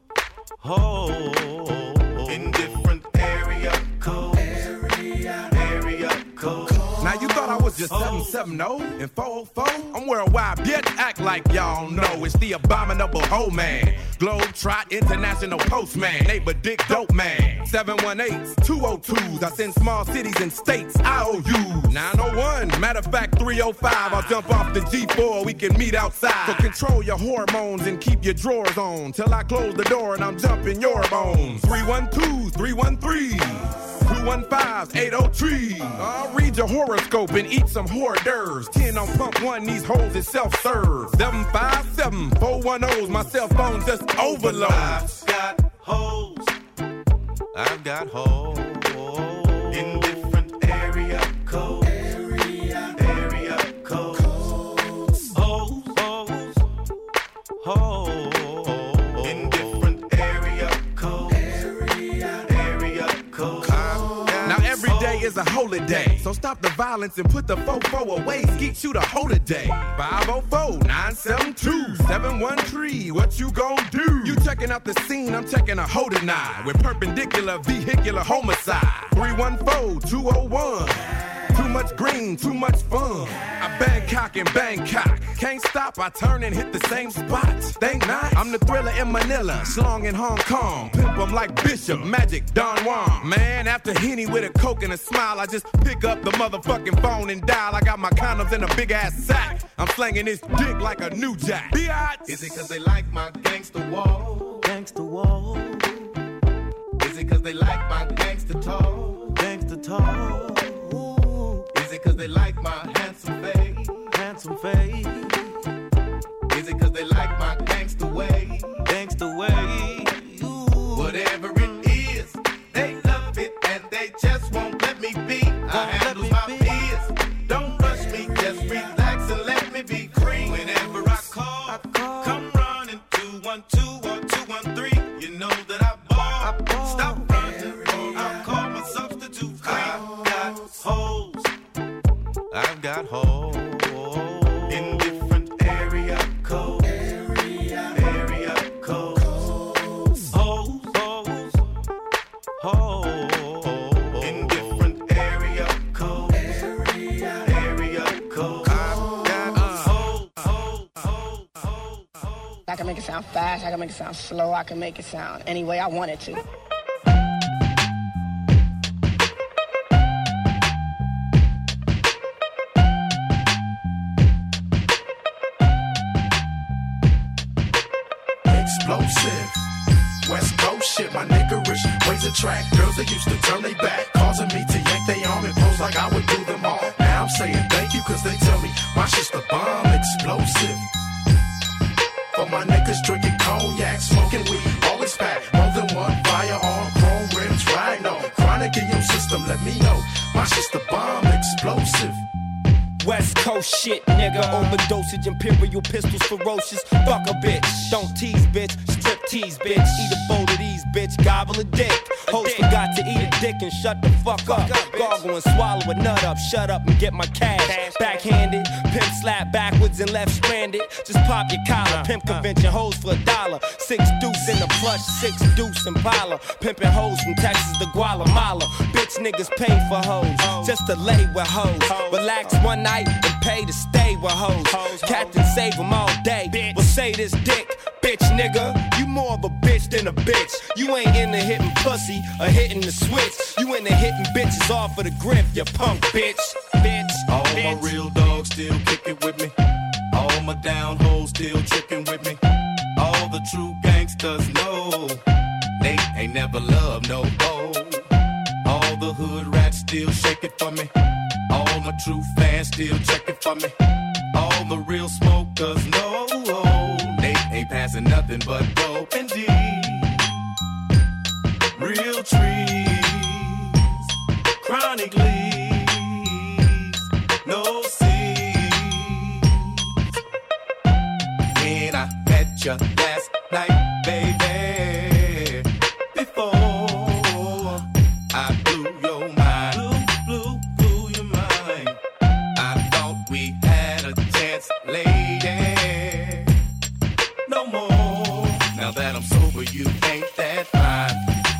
hoes in different area codes. Area, area codes. Now you thought I was just seven seven zero and four oh four? I'm worldwide, bitch. Act like y'all know it's the abominable hoe man. Globe Trot International Postman, neighbor Dick Dope Man. seven one eights, two oh twos, I send small cities and states I O Us. nine oh one, matter of fact three oh five, I'll jump off the G four, we can meet outside. So control your hormones and keep your drawers on till I close the door and I'm jumping your bones. three one two, three one three, two one five, eight oh three. I'll read your horoscope and eat some hors d'oeuvres. ten on pump one, these hoes is self-serve. seven five seven, four one oh's, my cell phone just overload. I've got hoes. I've got hoes in different area codes. Area, area codes. Hoes, hoes, hoes in different area codes. Area, area codes. Now every day is a holiday, so stop the violence and put the fofo away. Skeet you the holiday. five oh four, nine seven two, seven one three, what you gon' do? You checking out the scene, I'm checking a hoe tonight with perpendicular vehicular homicide. three one four, two oh one. Too much green, too much fun. I Bangkok and Bangkok. Can't stop, I turn and hit the same spot. Think not, I'm the thriller in Manila, slong in Hong Kong. Pimp 'em like Bishop, Magic, Don Juan. Man, after Henny with a coke and a smile, I just pick up the motherfucking phone and dial. I got my condoms in a big ass sack. I'm slanging this dick like a new jack. Biatch. Is it cause they like my gangster wall? Gangster wall. Is it cause they like my gangster talk? Gangster talk. Is it cause they like my handsome face? Handsome face. Is it cause they like my gangster way? Gangster way. Whatever it is, they love it and they just won't let me be. I handle my peers. Don't rush me, just relax and let me be cream. Whenever I call, I call. Come running two one two or two one three. You know that I ball. I ball. Stop running or I'll call my substitute cream. I've got hoes. I've got hoes in different area codes. Area, area codes. Hoes, hoes, hoes in different area codes. Area, area codes. I've got hoes, hoes, hoes, hoes, hoes. I can make it sound fast, I can make it sound slow, I can make it sound any way I want it to. Explosive, West Coast shit, my niggerish ways attract girls that used to turn they back, causing me to yank they arm and pose like I would do them all. Now I'm saying thank you cause they tell me my shit's the bomb. Explosive, for my niggas drinking cognac, smoking weed, all is packed, more than one firearm, chrome rims, rhino, chronic in your system, let me know my shit's the bomb. Explosive. West Coast shit, nigga. Overdosage, imperial pistols, ferocious. Fuck a bitch. Don't tease, bitch. Strip Tease, bitch, eat a bowl of these, bitch, gobble a dick. Hoes forgot to eat a dick and shut the fuck up. Gargle and swallow a nut up, shut up and get my cash. Backhanded, pimp slap backwards and left stranded. Just pop your collar, pimp convention hoes for a dollar. Six deuce in the plush, six deuce Impala. Pimping hoes from Texas to Guatemala. Bitch niggas pay for hoes, just to lay with hoes. Relax one night and pay to stay with hoes. Captain save them all day, well say this dick. Bitch nigga, you more of a bitch than a bitch. You ain't into hitting pussy or hitting the switch. You into hitting bitches off of the grip, you punk bitch. Bitch, all bitch. my real dogs still kicking with me. All my down hoes still tricking with me. All the true gangsters know they ain't never loved no hoe. All the hood rats still shake it for me. All my true fans still check it for me. All the real smokers know they ain't passing nothing but dope and D. Real trees, chronic leaves, no seeds. When I met you last night, baby, before I blew your mind, blew, blew, blew your mind. I thought we had a chance, lady. No more. Now that I'm sober, you ain't that fine.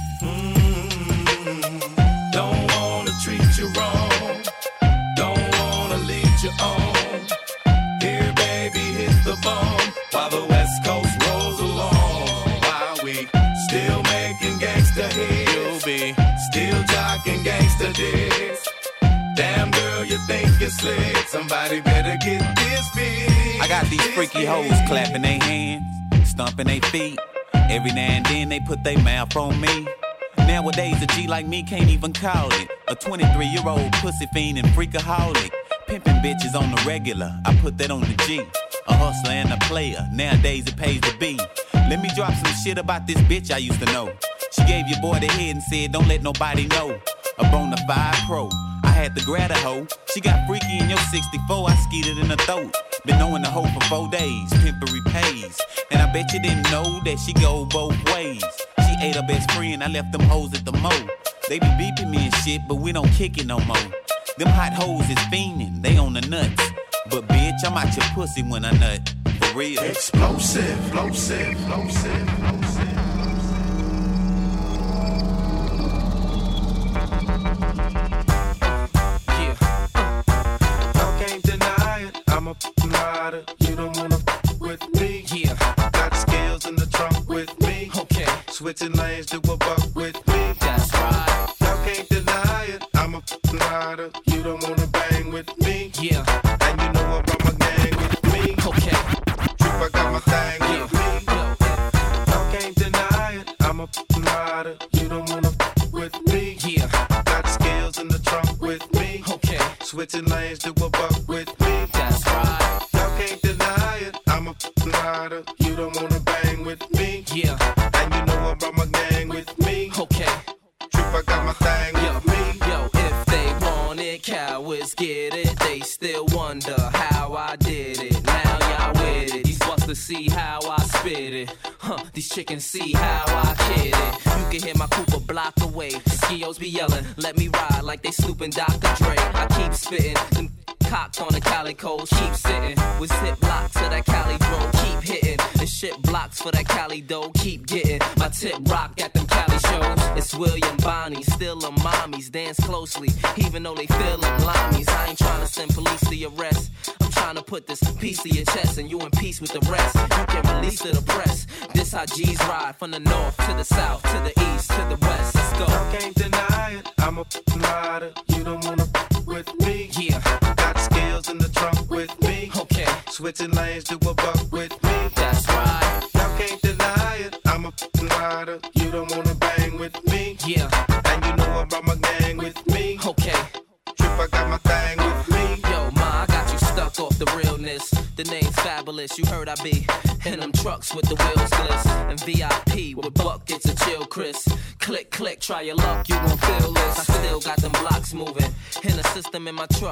Mm-hmm. Don't wanna treat you wrong. Don't wanna lead you on. Here, baby, hit the bomb while the West Coast rolls along. While we still making gangsta hits, you'll be still jocking gangsta dicks. Damn girl, you think you're slick. Somebody better get this big. I got these freaky hoes clapping their hands, stomping their feet. Every now and then they put their mouth on me. Nowadays a G like me can't even call it a twenty-three-year-old pussy fiend and freakaholic. Pimping bitches on the regular, I put that on the G. A hustler and a player, nowadays it pays to be. Let me drop some shit about this bitch I used to know. She gave your boy the head and said don't let nobody know. A bona fide pro, I had to grab a hoe. She got freaky in your sixty-four, I skeeted in her throat. Been knowing the hoe for four days, pimpery pays. And I bet you didn't know that she go both ways. She ate her best friend, I left them hoes at the mo. They be beeping me and shit, but we don't kick it no more. Them hot hoes is fiending, they on the nuts. But bitch, I'm out your pussy when I nut. For real. Explosive, explosive, explosive, explosive. I'm a f***ing rider, you don't wanna f*** with me. Yeah, got scales in the trunk with me. Okay, switching lanes to a buck with me. That's right. Y'all can't deny it. I'm a f***ing rider, you don't wanna bang with me. Yeah, and you know I run my gang with me. Okay, Troop, I got my thing yeah. with me. Y'all can't deny it. I'm a f***ing rider, you don't wanna f*** with me. Yeah, got scales in the trunk with me. Okay, switching lanes to a buck with me. Y'all can't deny it. I'm a f***ing rider. You don't wanna bang with me. Yeah. And you know I brought my gang with me. Okay. Troop, I got my thing yo, with me. Yo, if they want it, cowards get it. They still wonder how I did it. Now y'all with it. These busters see how I spit it. Huh, these chickens see how I kid it. You can hear my Cooper block away. Skios be yelling, let me ride like they snooping Doctor Dre. I keep spitting. Them cocked on the calicos, keep sitting with zip blocks of that Cali bro, keep hitting the shit blocks for that Cali dough, keep getting my tip rock at them Cali shows. It's William Bonnie, still them mommies, dance closely, even though they feel them limeys. I ain't trying to send police to your arrest. I'm trying to put this piece to your chest and you in peace with the rest. You can release to the press. This how G's ride from the north to the south, to the east, to the west. Let's go. I can't deny it. I'm a f***ing rider. You don't wanna f*** with me. Yeah. Got scales in the trunk with me. Okay. Switching lanes to a buck with me. That's right. Y'all can't deny it. I'm a f***ing rider. You don't wanna bang with me. Yeah. And you know I brought my gang with me. Okay. Troop, I got my thing with me. Yo, ma, I got you stuck off the realness. The name's fabulous. You heard I be in them trucks with the wheels gliss. And V I P with buckets of chill, Chris. Click, click, try your luck, you gon' feel this. I still got them blocks moving. In the system in my truck,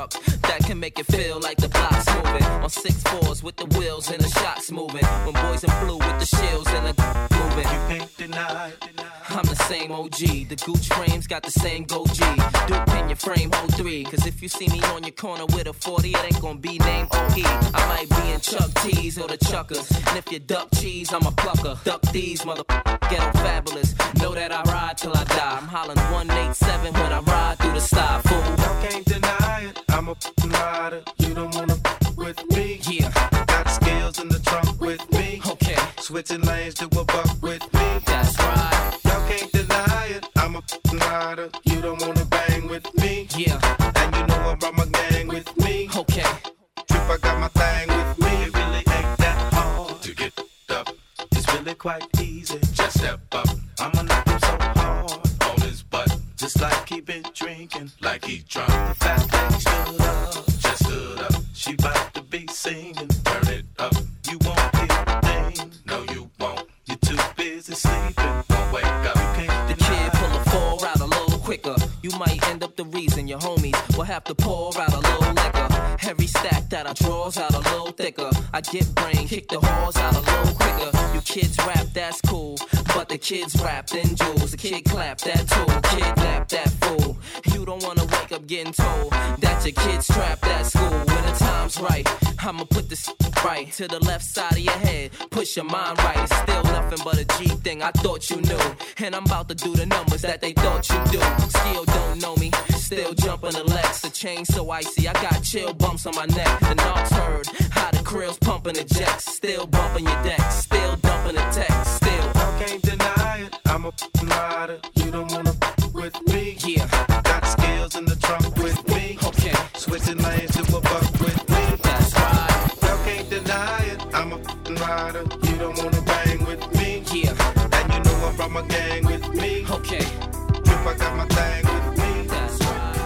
that can make it feel like the block's moving. On six fours with the wheels and the shots moving. When boys in blue with the shields and the moving. You can't deny, deny. I'm the same O G. The Gooch frames got the same go G. Duke in your frame, hold three. Cause if you see me on your corner with a forty, it ain't gonna be named O E. I might be in Chuck T's or the Chuckers. And if you duck cheese, I'm a plucker. Duck these, mother ghetto fabulous. Know that I ride till I die. I'm hollering one eight seven when I ride through the sty, fool. Y'all can't deny it. I'm a rider. You don't wanna with me. Yeah. Got skills in the trunk with me. Okay. Switching lanes to a buck with me. That's right. Y'all can't deny it. I'm a rider. You don't wanna bang with me. Yeah. And you know I brought my gang with me. Okay. Trip, I got my thing with me. It really ain't that hard to get up. It's really quite easy. Just step up. I'ma knock him so hard on his butt. Just like he been drinking, like he drunk. The fat thing stood up, just stood up. She bout to be singing, turn it up. You won't hear a thing, no you won't. You're too busy sleeping, won't wake up. You can't the kid pull a four out a little quicker. You might end up the reason your homies will have to pour out a little liquor. Every stack that I draws out a little thicker. I get brain, kick the halls out a little quicker. You kids rap, that's cool. But the kids rapped in jewels. The kid clapped that tool. Kid lapped that fool. You don't wanna wake up getting told that your kid's trapped at school. When the time's right, I'ma put this right to the left side of your head. Push your mind right. It's still nothing but a G thing. I thought you knew. And I'm about to do the numbers that they thought you do. Still don't know me. Still jumping the Lex. The chain so icy. I got chill bumps on my neck. The knocks heard. How the krill's pumping the jacks. Still bumping your deck. Still dumping the text. Still. I can't deny it. I'm a rider. You don't wanna with me. Yeah. Got skills in the trunk with me. Okay. Switching lanes to a buck with me. That's right. Y'all can't deny it. I'm a rider. You don't wanna bang with me. Yeah. And you know I brought my gang with me. Okay. Trip, I got my thing with me. That's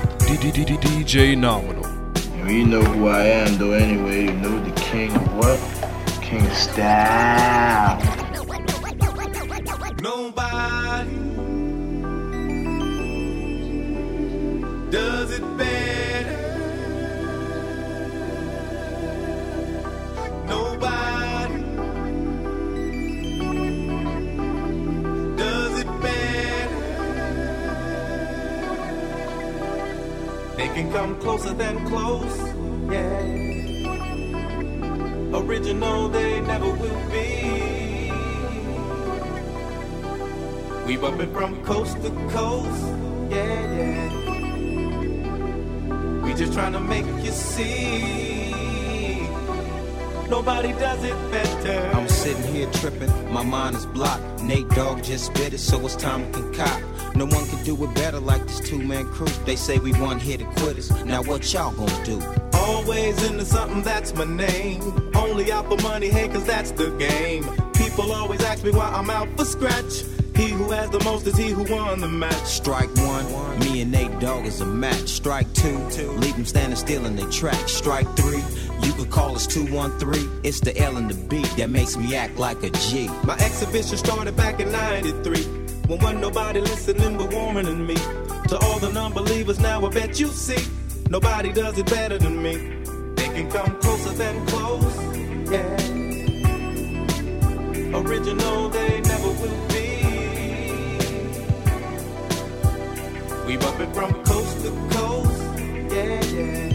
right. D J Nominal. You know who I am though anyway. You know the king of what? King of style. Nobody does it better. Nobody does it better. They can come closer than close, yeah. Original they never will be. We bumpin' from coast to coast, yeah, yeah. We just tryna make you see. Nobody does it better. I'm sitting here tripping, my mind is blocked. Nate Dogg just spit it, so it's time to concoct. No one can do it better like this two-man crew. They say we one hit quitters. Now what y'all gonna do? Always into something, that's my name. Only out for money, hey, cause that's the game. People always ask me why I'm out for scratch. He who has the most is he who won the match. Strike one, me and Nate Dogg is a match. Strike two, leave them standing still in their track. Strike three, you could call us two one three. It's the L and the B that makes me act like a G. My exhibition started back in ninety-three, when wasn't nobody listening but warmer than me. To all the non-believers now I bet you see, nobody does it better than me. They can come closer than close, yeah. Original they never will be. We bumpin' from coast to coast, yeah, yeah.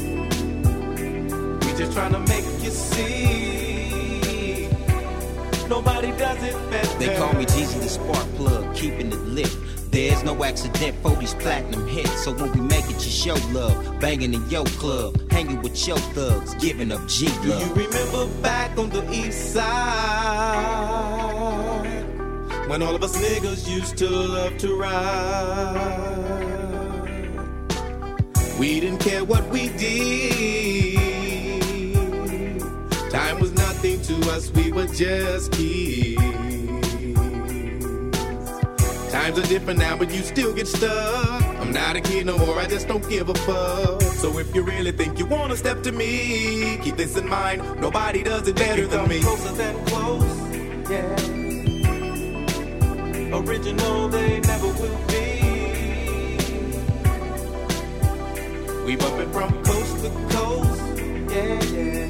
We just tryna make you see. Nobody does it better. They call me Jeezy the spark plug, keeping it lit. There's no accident for these platinum hits. So when we make it, you show love. Banging in your club, hanging with your thugs, giving up G love. Do you remember back on the east side, when all of us niggas used to love to ride? We didn't care what we did. Time was nothing to us, we were just kids. Times are different now, but you still get stuck. I'm not a kid no more, I just don't give a fuck. So if you really think you wanna step to me, keep this in mind, nobody does it better than me. Closer than close, yeah. Original they never will be. We bumpin' from coast to coast, yeah, yeah.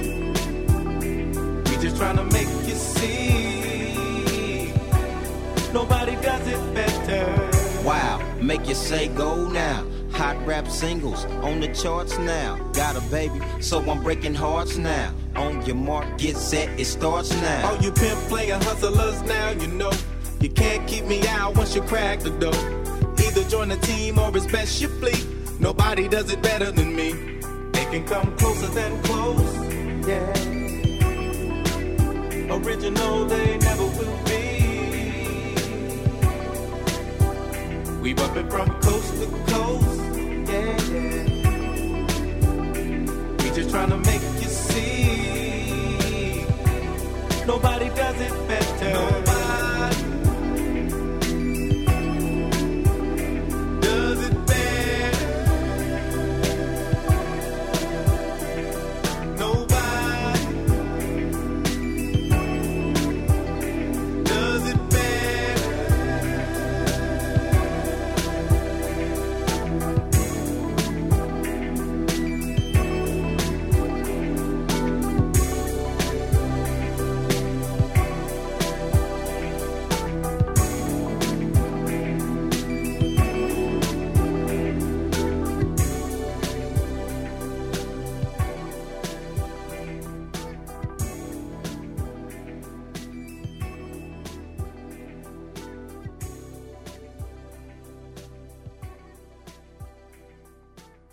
We just tryna make you see, nobody does it better. Wow, make you say go now. Hot rap singles on the charts now. Got a baby, so I'm breaking hearts now. On your mark, get set, it starts now. All you pimp playing hustlers now, you know you can't keep me out once you crack the door. Either join the team or it's best you flee. Nobody does it better than me. They can come closer than close, yeah. Original they never will be. We bumpin' from coast to coast, yeah, yeah. We just tryna make